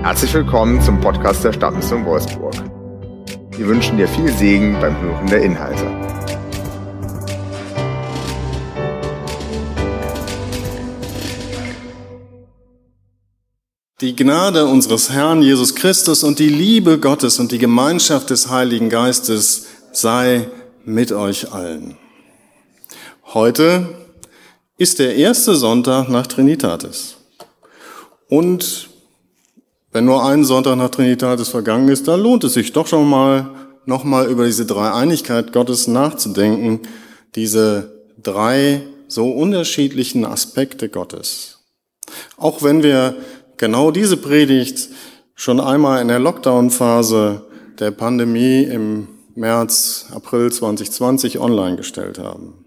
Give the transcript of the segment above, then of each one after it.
Herzlich willkommen zum Podcast der Stadtmission Wolfsburg. Wir wünschen dir viel Segen beim Hören der Inhalte. Die Gnade unseres Herrn Jesus Christus und die Liebe Gottes und die Gemeinschaft des Heiligen Geistes sei mit euch allen. Heute ist der erste Sonntag nach Trinitatis. Und wenn nur ein Sonntag nach Trinitatis vergangen ist, dann lohnt es sich doch schon mal, nochmal über diese Dreieinigkeit Gottes nachzudenken, diese drei so unterschiedlichen Aspekte Gottes. Auch wenn wir genau diese Predigt schon einmal in der Lockdown-Phase der Pandemie im März, April 2020 online gestellt haben.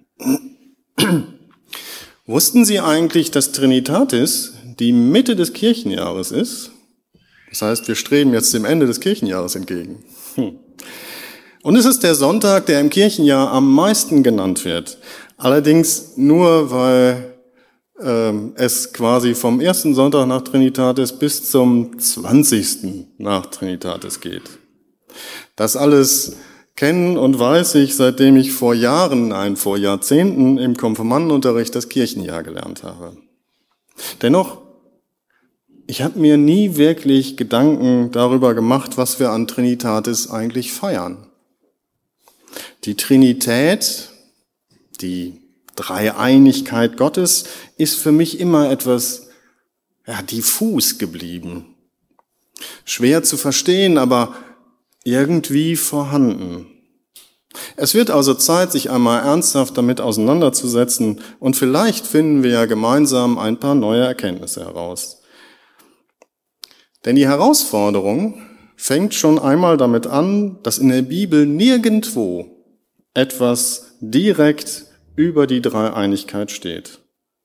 Wussten Sie eigentlich, dass Trinitatis die Mitte des Kirchenjahres ist? Das heißt, wir streben jetzt dem Ende des Kirchenjahres entgegen. Und es ist der Sonntag, der im Kirchenjahr am meisten genannt wird. Allerdings nur, weil es quasi vom ersten Sonntag nach Trinitatis bis zum 20. nach Trinitatis geht. Das alles kennen und weiß ich, seitdem ich vor Jahrzehnten im Konfirmandenunterricht das Kirchenjahr gelernt habe. Dennoch, ich habe mir nie wirklich Gedanken darüber gemacht, was wir an Trinitatis eigentlich feiern. Die Trinität, die Dreieinigkeit Gottes, ist für mich immer etwas diffus geblieben. Schwer zu verstehen, aber irgendwie vorhanden. Es wird also Zeit, sich einmal ernsthaft damit auseinanderzusetzen und vielleicht finden wir ja gemeinsam ein paar neue Erkenntnisse heraus. Denn die Herausforderung fängt schon einmal damit an, dass in der Bibel nirgendwo etwas direkt über die Dreieinigkeit steht.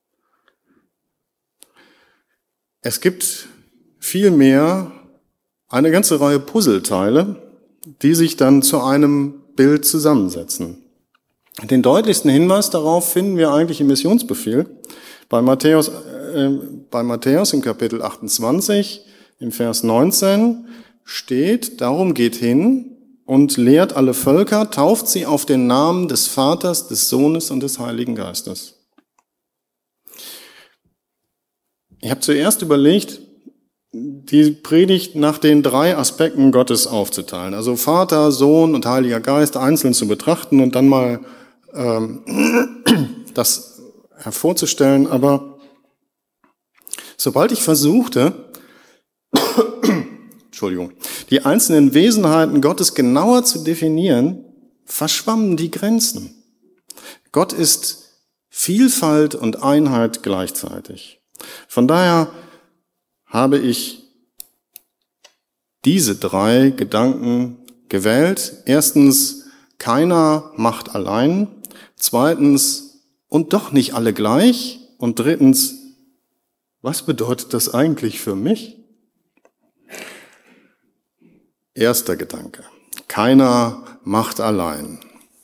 Es gibt vielmehr eine ganze Reihe Puzzleteile, die sich dann zu einem Bild zusammensetzen. Den deutlichsten Hinweis darauf finden wir eigentlich im Missionsbefehl bei Matthäus im Kapitel 28, im Vers 19 steht: Darum geht hin und lehrt alle Völker, tauft sie auf den Namen des Vaters, des Sohnes und des Heiligen Geistes. Ich habe zuerst überlegt, die Predigt nach den drei Aspekten Gottes aufzuteilen. Also Vater, Sohn und Heiliger Geist einzeln zu betrachten und dann mal das hervorzustellen. Aber sobald ich versuchte, die einzelnen Wesenheiten Gottes genauer zu definieren, verschwammen die Grenzen. Gott ist Vielfalt und Einheit gleichzeitig. Von daher habe ich diese drei Gedanken gewählt. Erstens, keiner macht allein. Zweitens, und doch nicht alle gleich. Und drittens, was bedeutet das eigentlich für mich? Erster Gedanke: Keiner macht allein.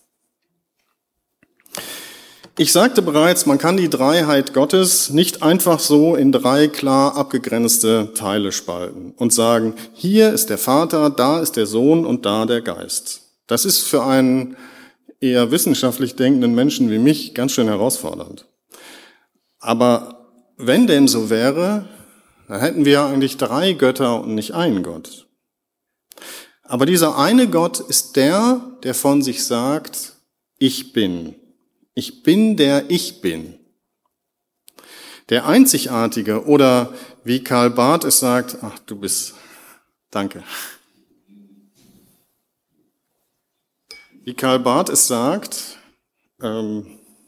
Ich sagte bereits, man kann die Dreiheit Gottes nicht einfach so in drei klar abgegrenzte Teile spalten und sagen, hier ist der Vater, da ist der Sohn und da der Geist. Das ist für einen eher wissenschaftlich denkenden Menschen wie mich ganz schön herausfordernd. Aber wenn dem so wäre, dann hätten wir eigentlich drei Götter und nicht einen Gott. Aber dieser eine Gott ist der, der von sich sagt, ich bin. Ich bin der Ich Bin. Der Einzigartige, oder wie Karl Barth es sagt, danke. Wie Karl Barth es sagt, wo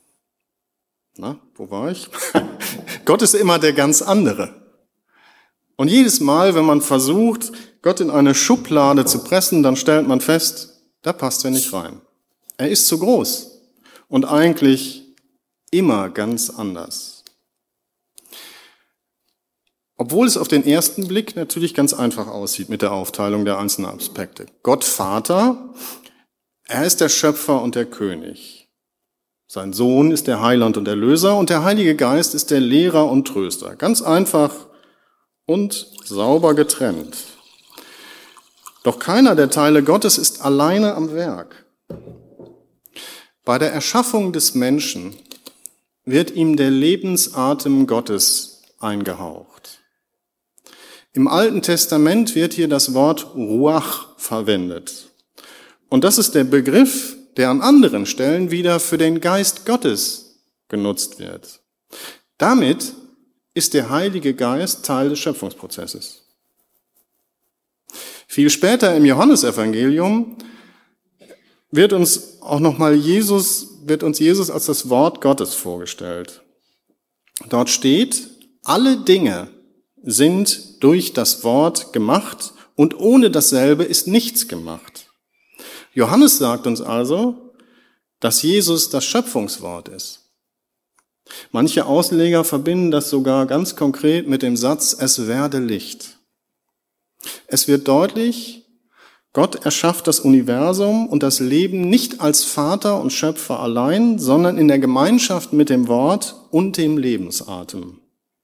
war ich? Gott ist immer der ganz andere. Und jedes Mal, wenn man versucht, Gott in eine Schublade zu pressen, dann stellt man fest, da passt er nicht rein. Er ist zu groß und eigentlich immer ganz anders. Obwohl es auf den ersten Blick natürlich ganz einfach aussieht mit der Aufteilung der einzelnen Aspekte. Gott Vater, er ist der Schöpfer und der König. Sein Sohn ist der Heiland und Erlöser und der Heilige Geist ist der Lehrer und Tröster. Ganz einfach und sauber getrennt. Doch keiner der Teile Gottes ist alleine am Werk. Bei der Erschaffung des Menschen wird ihm der Lebensatem Gottes eingehaucht. Im Alten Testament wird hier das Wort Ruach verwendet. Und das ist der Begriff, der an anderen Stellen wieder für den Geist Gottes genutzt wird. Damit ist der Heilige Geist Teil des Schöpfungsprozesses. Viel später im Johannesevangelium wird uns Jesus als das Wort Gottes vorgestellt. Dort steht, alle Dinge sind durch das Wort gemacht und ohne dasselbe ist nichts gemacht. Johannes sagt uns also, dass Jesus das Schöpfungswort ist. Manche Ausleger verbinden das sogar ganz konkret mit dem Satz, es werde Licht. Es wird deutlich, Gott erschafft das Universum und das Leben nicht als Vater und Schöpfer allein, sondern in der Gemeinschaft mit dem Wort und dem Lebensatem.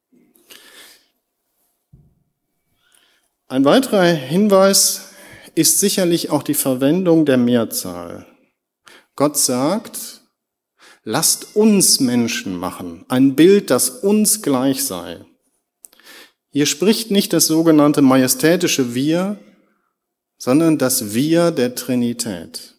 Ein weiterer Hinweis ist sicherlich auch die Verwendung der Mehrzahl. Gott sagt, lasst uns Menschen machen, ein Bild, das uns gleich sei. Hier spricht nicht das sogenannte majestätische Wir, sondern das Wir der Trinität.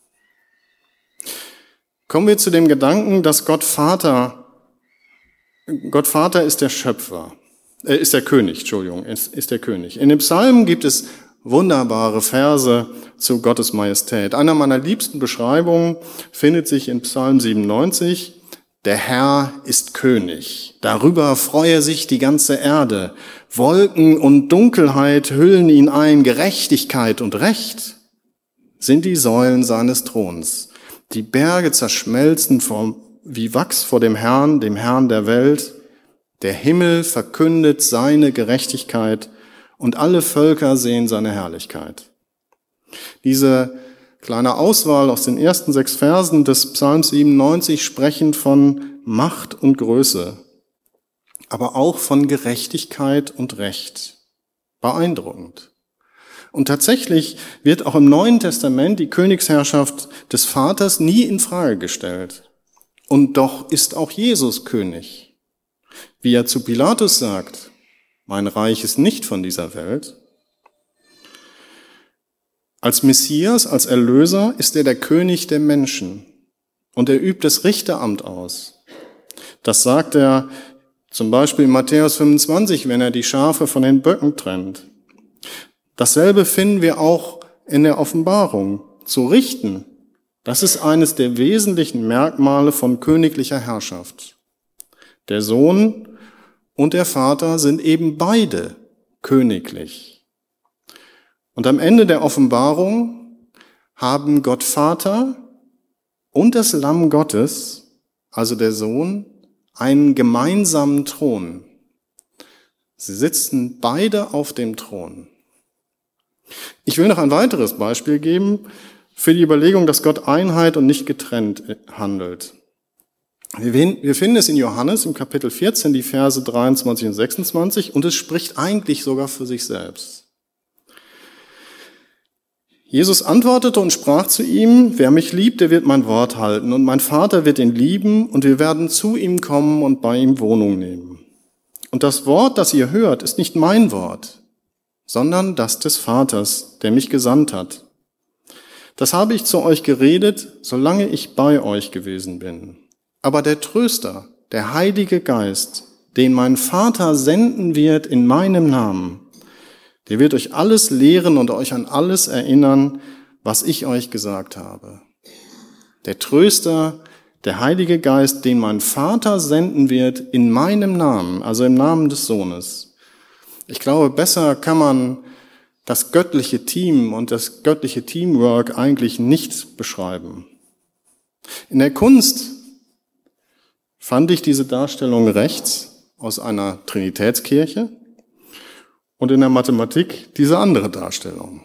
Kommen wir zu dem Gedanken, dass Gott Vater ist der Schöpfer, ist der König. In dem Psalm gibt es wunderbare Verse zu Gottes Majestät. Einer meiner liebsten Beschreibungen findet sich in Psalm 97. Der Herr ist König. Darüber freue sich die ganze Erde. Wolken und Dunkelheit hüllen ihn ein. Gerechtigkeit und Recht sind die Säulen seines Throns. Die Berge zerschmelzen wie Wachs vor dem Herrn der Welt. Der Himmel verkündet seine Gerechtigkeit und alle Völker sehen seine Herrlichkeit. Diese kleine Auswahl aus den ersten 6 Versen des Psalms 97 sprechen von Macht und Größe, aber auch von Gerechtigkeit und Recht. Beeindruckend. Und tatsächlich wird auch im Neuen Testament die Königsherrschaft des Vaters nie in Frage gestellt. Und doch ist auch Jesus König. Wie er zu Pilatus sagt, mein Reich ist nicht von dieser Welt. Als Messias, als Erlöser ist er der König der Menschen und er übt das Richteramt aus. Das sagt er zum Beispiel in Matthäus 25, wenn er die Schafe von den Böcken trennt. Dasselbe finden wir auch in der Offenbarung. Zu richten, das ist eines der wesentlichen Merkmale von königlicher Herrschaft. Der Sohn und der Vater sind eben beide königlich. Und am Ende der Offenbarung haben Gott Vater und das Lamm Gottes, also der Sohn, einen gemeinsamen Thron. Sie sitzen beide auf dem Thron. Ich will noch ein weiteres Beispiel geben für die Überlegung, dass Gott Einheit und nicht getrennt handelt. Wir finden es in Johannes im Kapitel 14, die Verse 23 und 26, und es spricht eigentlich sogar für sich selbst. Jesus antwortete und sprach zu ihm, wer mich liebt, der wird mein Wort halten, und mein Vater wird ihn lieben, und wir werden zu ihm kommen und bei ihm Wohnung nehmen. Und das Wort, das ihr hört, ist nicht mein Wort, sondern das des Vaters, der mich gesandt hat. Das habe ich zu euch geredet, solange ich bei euch gewesen bin. Aber der Tröster, der Heilige Geist, den mein Vater senden wird in meinem Namen, der wird euch alles lehren und euch an alles erinnern, was ich euch gesagt habe. Der Tröster, der Heilige Geist, den mein Vater senden wird in meinem Namen, also im Namen des Sohnes. Ich glaube, besser kann man das göttliche Team und das göttliche Teamwork eigentlich nicht beschreiben. In der Kunst fand ich diese Darstellung rechts aus einer Trinitätskirche und in der Mathematik diese andere Darstellung.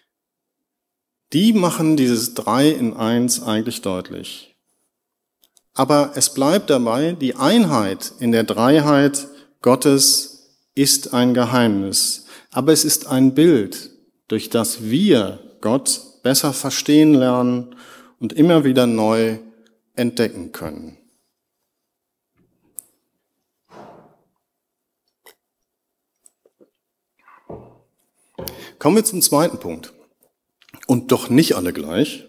Die machen dieses 3 in 1 eigentlich deutlich. aber es bleibt dabei, die Einheit in der Dreiheit Gottes ist ein Geheimnis. Aber es ist ein Bild, durch das wir Gott besser verstehen lernen und immer wieder neu entdecken können. Kommen wir zum zweiten Punkt. Und doch nicht alle gleich.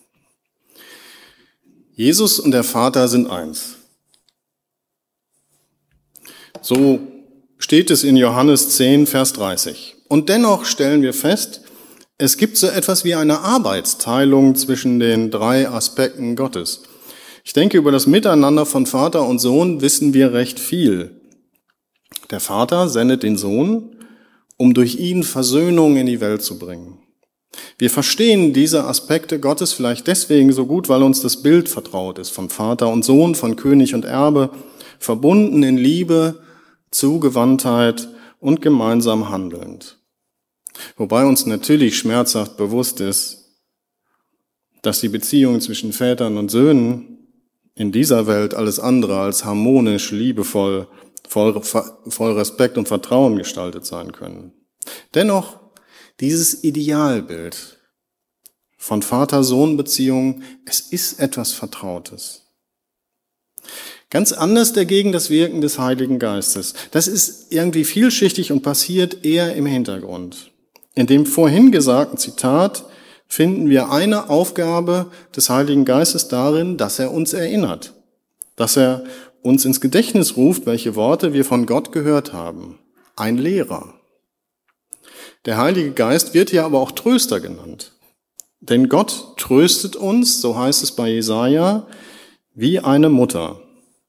Jesus und der Vater sind eins. So steht es in Johannes 10, Vers 30. Und dennoch stellen wir fest, es gibt so etwas wie eine Arbeitsteilung zwischen den drei Aspekten Gottes. Ich denke, über das Miteinander von Vater und Sohn wissen wir recht viel. Der Vater sendet den Sohn, um durch ihn Versöhnung in die Welt zu bringen. Wir verstehen diese Aspekte Gottes vielleicht deswegen so gut, weil uns das Bild vertraut ist von Vater und Sohn, von König und Erbe, verbunden in Liebe, Zugewandtheit und gemeinsam handelnd. Wobei uns natürlich schmerzhaft bewusst ist, dass die Beziehungen zwischen Vätern und Söhnen in dieser Welt alles andere als harmonisch, liebevoll, voll Respekt und Vertrauen gestaltet sein können. Dennoch, dieses Idealbild von Vater-Sohn-Beziehungen, es ist etwas Vertrautes. Ganz anders dagegen das Wirken des Heiligen Geistes. Das ist irgendwie vielschichtig und passiert eher im Hintergrund. In dem vorhin gesagten Zitat finden wir eine Aufgabe des Heiligen Geistes darin, dass er uns erinnert, dass er uns ins Gedächtnis ruft, welche Worte wir von Gott gehört haben. Ein Lehrer. Der Heilige Geist wird hier aber auch Tröster genannt. Denn Gott tröstet uns, so heißt es bei Jesaja, wie eine Mutter.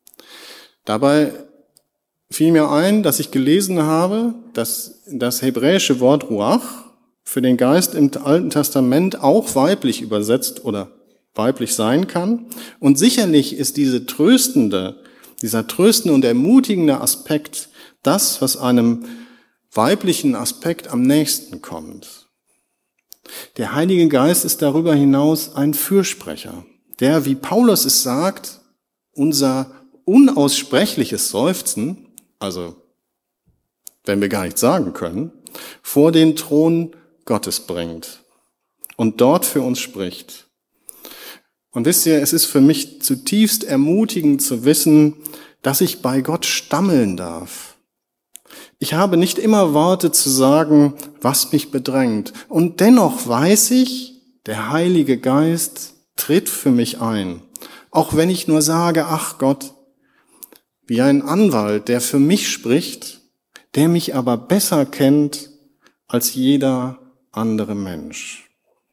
Dabei fiel mir ein, dass ich gelesen habe, dass das hebräische Wort Ruach für den Geist im Alten Testament auch weiblich übersetzt oder weiblich sein kann. Und sicherlich ist dieser tröstende und ermutigende Aspekt das, was einem weiblichen Aspekt am nächsten kommt. Der Heilige Geist ist darüber hinaus ein Fürsprecher, der, wie Paulus es sagt, unser unaussprechliches Seufzen, also wenn wir gar nichts sagen können, vor den Thron Gottes bringt und dort für uns spricht. Und wisst ihr, es ist für mich zutiefst ermutigend zu wissen, dass ich bei Gott stammeln darf. Ich habe nicht immer Worte zu sagen, was mich bedrängt. Und dennoch weiß ich, der Heilige Geist tritt für mich ein. Auch wenn ich nur sage, ach Gott, wie ein Anwalt, der für mich spricht, der mich aber besser kennt als jeder andere Mensch.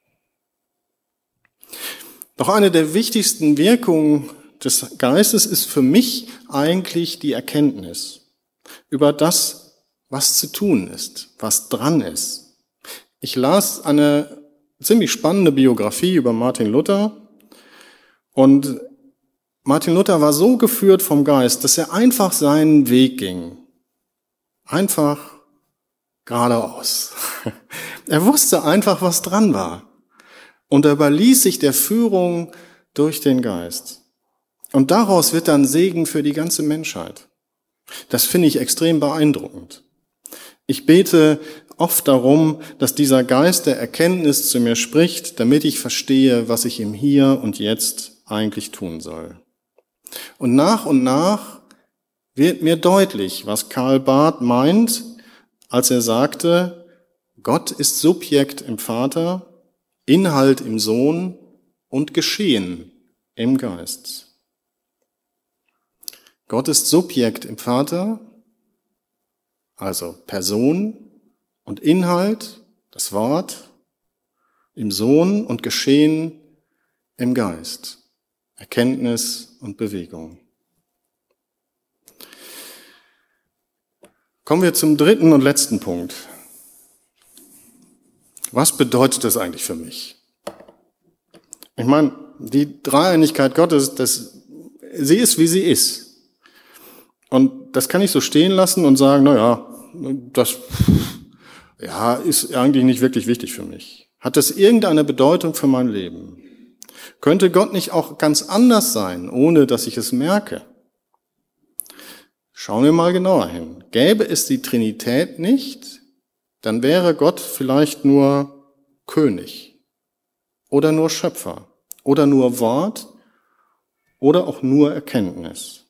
Doch eine der wichtigsten Wirkungen des Geistes ist für mich eigentlich die Erkenntnis über das, was zu tun ist, was dran ist. Ich las eine ziemlich spannende Biografie über Martin Luther und Martin Luther war so geführt vom Geist, dass er einfach seinen Weg ging. Einfach geradeaus. Er wusste einfach, was dran war. Und er überließ sich der Führung durch den Geist. Und daraus wird dann Segen für die ganze Menschheit. Das finde ich extrem beeindruckend. Ich bete oft darum, dass dieser Geist der Erkenntnis zu mir spricht, damit ich verstehe, was ich im Hier und Jetzt eigentlich tun soll. Und nach wird mir deutlich, was Karl Barth meint, als er sagte, Gott ist Subjekt im Vater, Inhalt im Sohn und Geschehen im Geist. Gott ist Subjekt im Vater, also Person und Inhalt, das Wort, im Sohn und Geschehen im Geist, Erkenntnis und Bewegung. Kommen wir zum dritten und letzten Punkt. Was bedeutet das eigentlich für mich? Ich meine, die Dreieinigkeit Gottes, sie ist, wie sie ist. Und das kann ich so stehen lassen und sagen, das ist eigentlich nicht wirklich wichtig für mich. Hat das irgendeine Bedeutung für mein Leben? Könnte Gott nicht auch ganz anders sein, ohne dass ich es merke? Schauen wir mal genauer hin. Gäbe es die Trinität nicht, dann wäre Gott vielleicht nur König oder nur Schöpfer oder nur Wort oder auch nur Erkenntnis.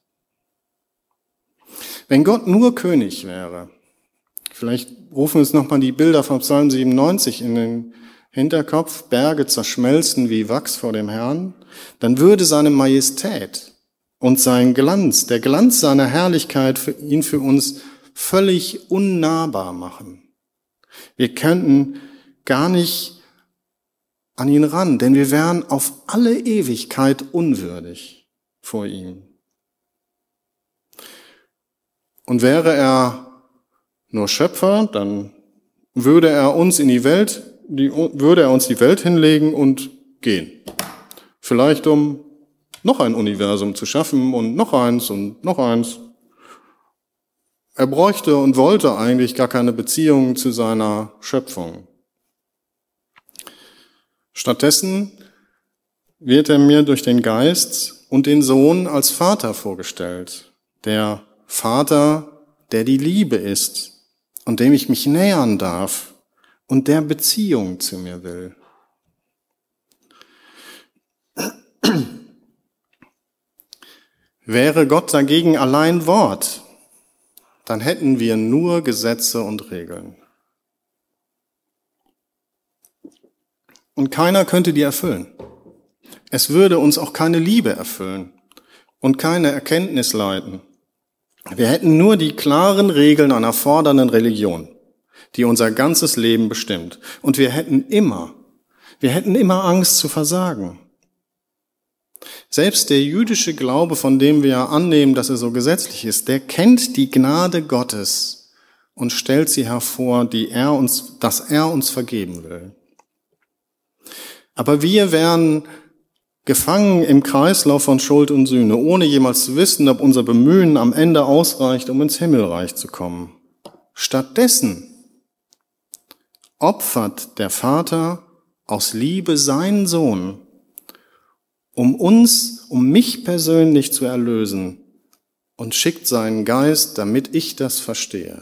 Wenn Gott nur König wäre, vielleicht rufen wir uns nochmal die Bilder vom Psalm 97 in den Hinterkopf, Berge zerschmelzen wie Wachs vor dem Herrn, dann würde seine Majestät und sein Glanz, der Glanz seiner Herrlichkeit ihn für uns völlig unnahbar machen. Wir könnten gar nicht an ihn ran, denn wir wären auf alle Ewigkeit unwürdig vor ihm. Und wäre er nur Schöpfer, dann würde er uns die Welt hinlegen und gehen. Vielleicht um noch ein Universum zu schaffen und noch eins und noch eins. Er bräuchte und wollte eigentlich gar keine Beziehung zu seiner Schöpfung. Stattdessen wird er mir durch den Geist und den Sohn als Vater vorgestellt. Der Vater, der die Liebe ist und dem ich mich nähern darf und der Beziehung zu mir will. Wäre Gott dagegen allein Wort, dann hätten wir nur Gesetze und Regeln. Und keiner könnte die erfüllen. Es würde uns auch keine Liebe erfüllen und keine Erkenntnis leiten. Wir hätten nur die klaren Regeln einer fordernden Religion, die unser ganzes Leben bestimmt. Und wir hätten immer Angst zu versagen. Selbst der jüdische Glaube, von dem wir annehmen, dass er so gesetzlich ist, der kennt die Gnade Gottes und stellt sie hervor, dass er uns vergeben will. Aber wir wären gefangen im Kreislauf von Schuld und Sühne, ohne jemals zu wissen, ob unser Bemühen am Ende ausreicht, um ins Himmelreich zu kommen. Stattdessen opfert der Vater aus Liebe seinen Sohn, um mich persönlich zu erlösen, und schickt seinen Geist, damit ich das verstehe.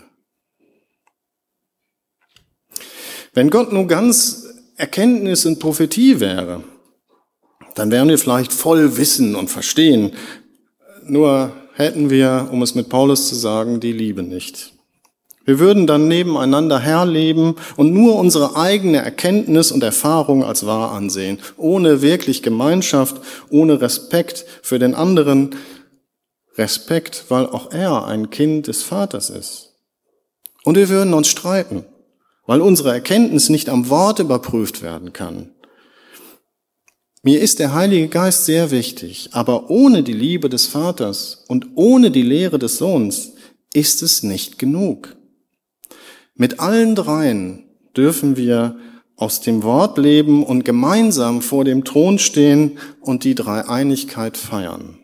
Wenn Gott nur ganz Erkenntnis und Prophetie wäre, dann wären wir vielleicht voll Wissen und Verstehen, nur hätten wir, um es mit Paulus zu sagen, die Liebe nicht. Wir würden dann nebeneinander herleben und nur unsere eigene Erkenntnis und Erfahrung als wahr ansehen, ohne wirklich Gemeinschaft, ohne Respekt für den anderen, Respekt, weil auch er ein Kind des Vaters ist. Und wir würden uns streiten, weil unsere Erkenntnis nicht am Wort überprüft werden kann. Mir ist der Heilige Geist sehr wichtig, aber ohne die Liebe des Vaters und ohne die Lehre des Sohns ist es nicht genug. Mit allen dreien dürfen wir aus dem Wort leben und gemeinsam vor dem Thron stehen und die Dreieinigkeit feiern.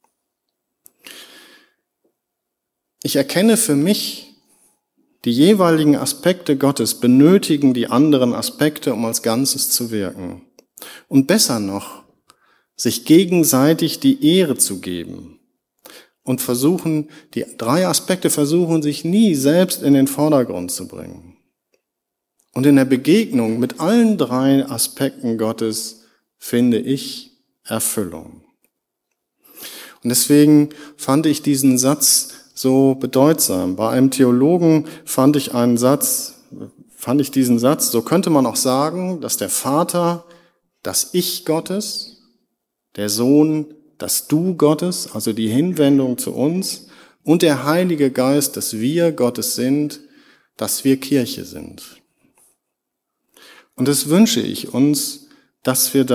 Ich erkenne für mich, die jeweiligen Aspekte Gottes benötigen die anderen Aspekte, um als Ganzes zu wirken. Und besser noch, sich gegenseitig die Ehre zu geben. Und die drei Aspekte versuchen sich nie selbst in den Vordergrund zu bringen. Und in der Begegnung mit allen drei Aspekten Gottes finde ich Erfüllung. Und deswegen fand ich diesen Satz so bedeutsam. Bei einem Theologen fand ich diesen Satz, so könnte man auch sagen, dass der Vater das Ich Gottes, der Sohn das Du Gottes, also die Hinwendung zu uns, und der Heilige Geist, dass wir Gottes sind, dass wir Kirche sind. Und das wünsche ich uns, dass wir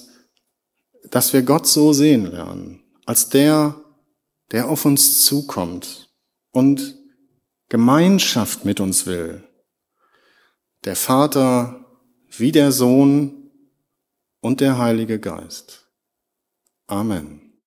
Gott so sehen lernen, als der auf uns zukommt und Gemeinschaft mit uns will. Der Vater wie der Sohn und der Heilige Geist. Amen.